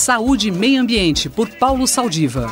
Saúde e Meio Ambiente, por Paulo Saldiva.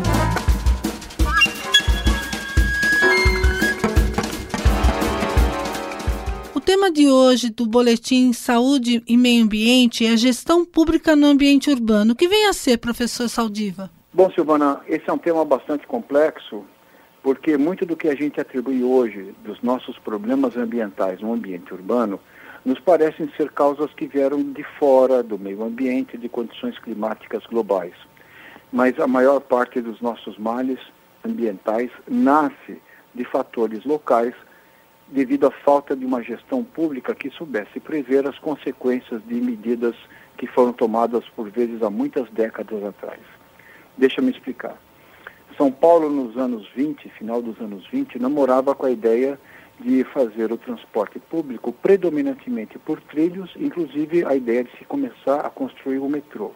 O tema de hoje do Boletim Saúde e Meio Ambiente é a gestão pública no ambiente urbano. O que vem a ser, professor Saldiva? Bom, Silvana, esse é um tema bastante complexo, porque muito do que a gente atribui hoje dos nossos problemas ambientais no ambiente urbano nos parecem ser causas que vieram de fora do meio ambiente, de condições climáticas globais. Mas a maior parte dos nossos males ambientais nasce de fatores locais devido à falta de uma gestão pública que soubesse prever as consequências de medidas que foram tomadas por vezes há muitas décadas atrás. Deixa-me explicar. São Paulo, nos anos 20, final dos anos 20, namorava com a ideia de fazer o transporte público predominantemente por trilhos, inclusive a ideia de se começar a construir o metrô.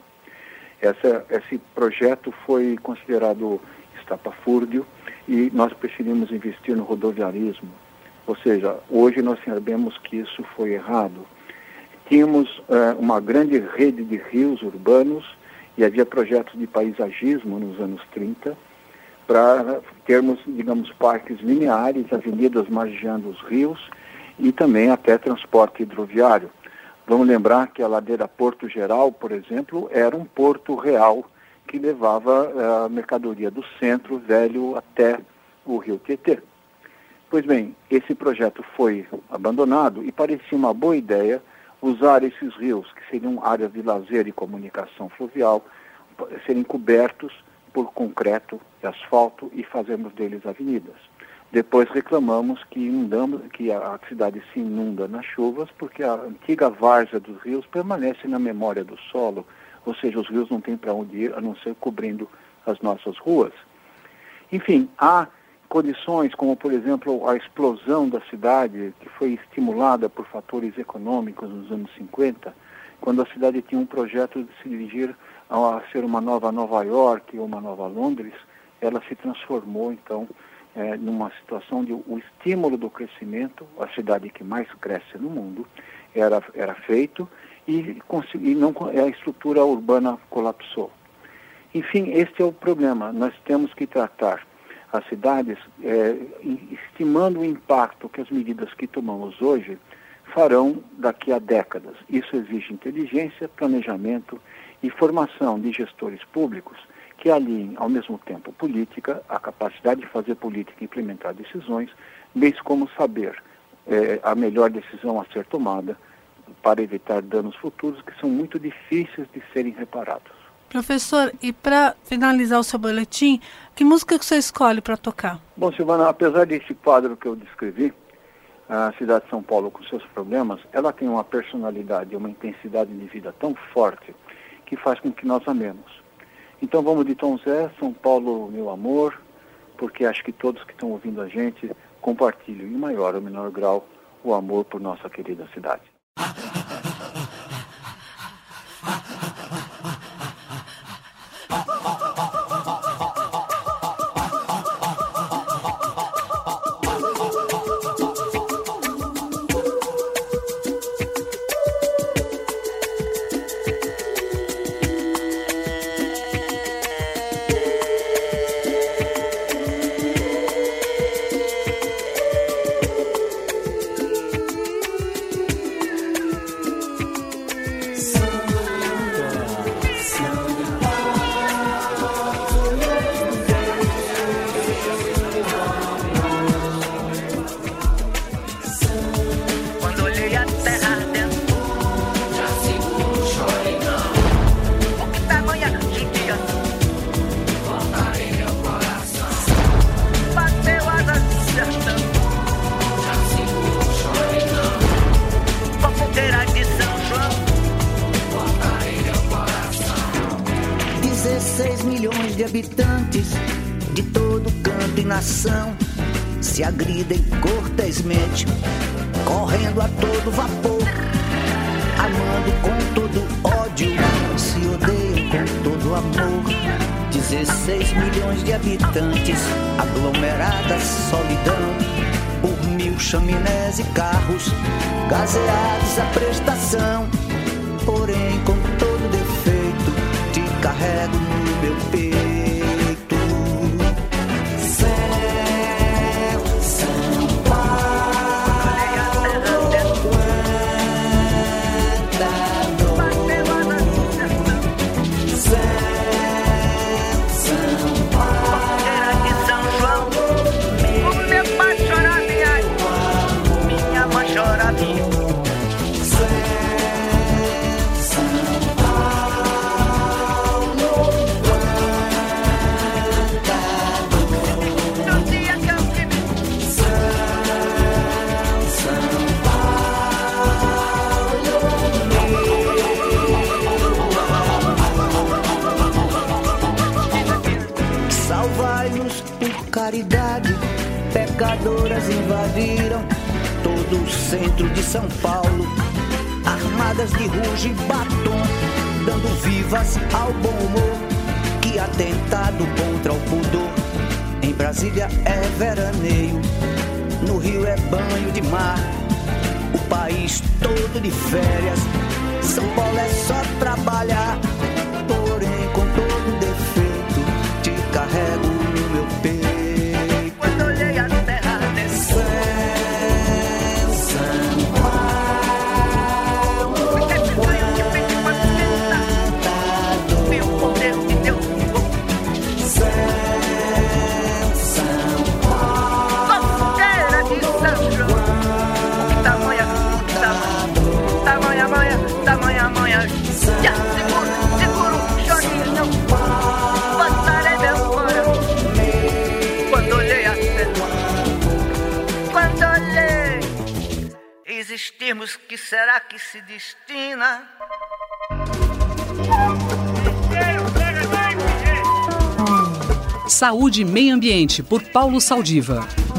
Esse projeto foi considerado estapafúrdio e nós preferimos investir no rodoviarismo. Ou seja, hoje nós sabemos que isso foi errado. Tínhamos uma grande rede de rios urbanos e havia projetos de paisagismo nos anos 30 para termos, digamos, parques lineares, avenidas margeando os rios e também até transporte hidroviário. Vamos lembrar que a ladeira Porto Geral, por exemplo, era um porto real que levava a mercadoria do centro velho até o rio Tietê. Pois bem, esse projeto foi abandonado e parecia uma boa ideia usar esses rios, que seriam áreas de lazer e comunicação fluvial, serem cobertos por concreto e asfalto e fazermos deles avenidas. Depois reclamamos que a cidade se inunda nas chuvas porque a antiga várzea dos rios permanece na memória do solo, ou seja, os rios não têm para onde ir a não ser cobrindo as nossas ruas. Enfim, há condições como, por exemplo, a explosão da cidade, que foi estimulada por fatores econômicos nos anos 50, quando a cidade tinha um projeto de se dirigir a ser uma nova Nova York ou uma nova Londres, ela se transformou, então, numa situação de o estímulo do crescimento, a cidade que mais cresce no mundo, era feito e a estrutura urbana colapsou. Enfim, este é o problema. Nós temos que tratar as cidades, estimando o impacto que as medidas que tomamos hoje farão daqui a décadas. Isso exige inteligência, planejamento e formação de gestores públicos que aliem, ao mesmo tempo, política, a capacidade de fazer política e implementar decisões, bem como saber a melhor decisão a ser tomada para evitar danos futuros que são muito difíceis de serem reparados. Professor, e para finalizar o seu boletim, que música que você escolhe para tocar? Bom, Silvana, apesar desse quadro que eu descrevi, a cidade de São Paulo com seus problemas, ela tem uma personalidade, uma intensidade de vida tão forte que faz com que nós amemos. Então vamos de Tom Zé, São Paulo, meu amor, porque acho que todos que estão ouvindo a gente compartilham em maior ou menor grau o amor por nossa querida cidade. De habitantes de todo canto e nação se agridem cortesmente, correndo a todo vapor, amando com todo ódio, se odeiam com todo amor. 16 milhões de habitantes, aglomerada solidão, por 1000 chaminés e carros, gaseados à prestação, porém com todo defeito de carrego no meu peito. Céu, São Paulo, quanta dor. Céu, São Paulo, de São João. O meu pai chora minha mãe chora minha. Salvai-nos por caridade, pecadoras invadiram todo o centro de São Paulo, armadas de ruge e batom, dando vivas ao bom humor. Que atentado contra o pudor. Em Brasília é veraneio, no Rio é banho de mar, o país todo de férias. São Paulo é só trabalhar, porém com todo defeito te carrego no meu peito. Quando olhei a terra desse Céu, São Paulo, meu poder de Deus. Céu, São Paulo, Fogueira de São João. Tamanha. Já seguro um chorinho. Passarei meu coração. Quando olhei a terra, quando olhei, existimos, que será que se destina? Saúde e Meio Ambiente, por Paulo Saldiva.